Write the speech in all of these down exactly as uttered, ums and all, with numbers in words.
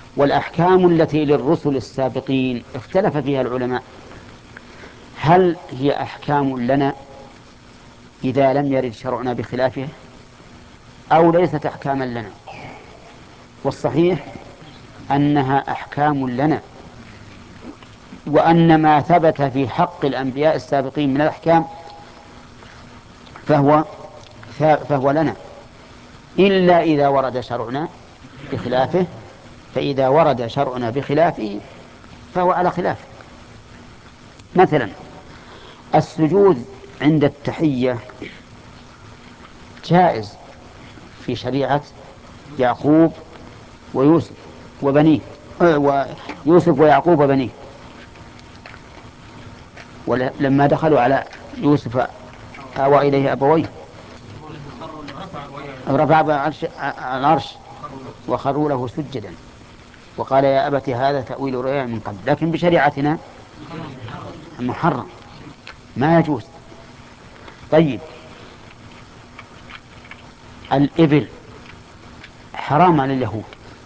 والأحكام التي للرسل السابقين اختلف فيها العلماء، هل هي أحكام لنا إذا لم يرد شرعنا بخلافه أو ليست أحكاما لنا؟ والصحيح أنها أحكام لنا، وأن ما ثبت في حق الأنبياء السابقين من الأحكام فهو فهو لنا، إلا إذا ورد شرعنا بخلافه، فإذا ورد شرعنا بخلافه فهو على خلافه. مثلا السجود عند التحية جائز في شريعة يعقوب ويوسف وبنيه، ويوسف ويعقوب وبنيه، ولما دخلوا على يوسف آوى إليه أبويه رفع العرش وخروا له سجدا وقال يا أبت هذا تأويل رؤيا من قبل، لكن بشريعتنا محرم ما يجوز. طيب الإبل حرام على اليهود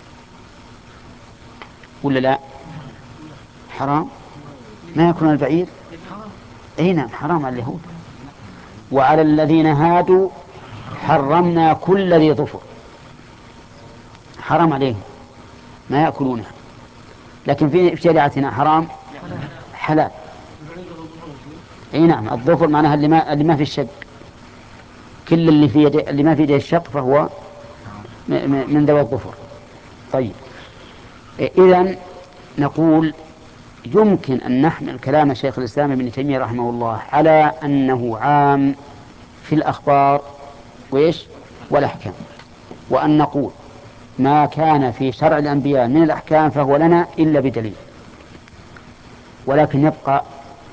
ولا لا؟ حرام. ما يكون البعير أي نعم حرام على اليهود. وعلى الذين هادوا حرمنا كل ذي ظفر، حرام عليهم ما يأكلونها، لكن في شريعتنا حرام حلال. اي نعم الظفر معناها اللي ما, اللي ما في الشق، كل اللي في يدي اللي ما في يده الشق فهو من ذوي الظفر. طيب إذن نقول يمكن أن نحمل كلام شيخ الإسلام ابن تيمية رحمه الله على أنه عام في الأخبار وإيش والأحكام، وأن نقول ما كان في شرع الأنبياء من الأحكام فهو لنا إلا بدليل. ولكن يبقى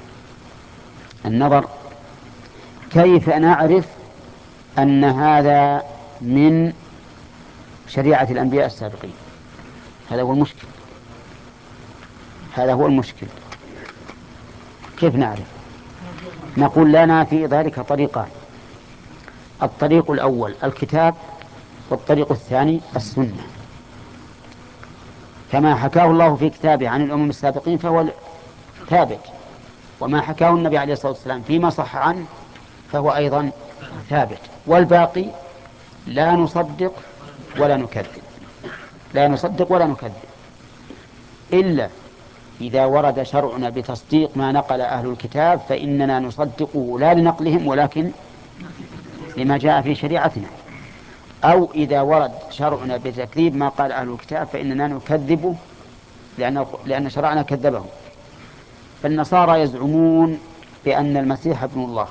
النظر كيف نعرف أن هذا من شريعة الأنبياء السابقين؟ هذا هو المشكل، هذا هو المشكل. كيف نعرف؟ نقول لنا في ذلك طريقان: الطريق الأول الكتاب، والطريق الثاني السنة، كما حكاه الله في كتابه عن الأمم السابقين فهو ثابت، وما حكاه النبي عليه الصلاة والسلام فيما صح عنه فهو أيضا ثابت، والباقي لا نصدق ولا نكذب، لا نصدق ولا نكذب إلا إذا ورد شرعنا بتصديق ما نقل أهل الكتاب فإننا نصدقه لا لنقلهم ولكن لما جاء في شريعتنا، أو إذا ورد شرعنا بتكذيب ما قال أهل الكتاب فإننا نكذبه لأن, لأن شرعنا كذبه. فالنصارى يزعمون بأن المسيح ابن الله،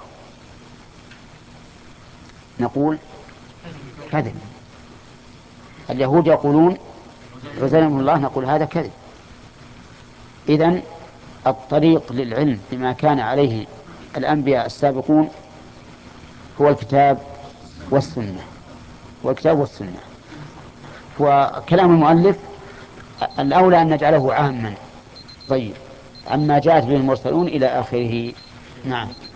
نقول كذب. اليهود يقولون عزير ابن الله، نقول هذا كذب. إذن الطريق للعلم بما كان عليه الأنبياء السابقون هو الكتاب والسنة، والكتاب والسنة. وكلام المؤلف الأولى أن نجعله عاما. طيب، عما جاءت به المرسلون إلى آخره. نعم.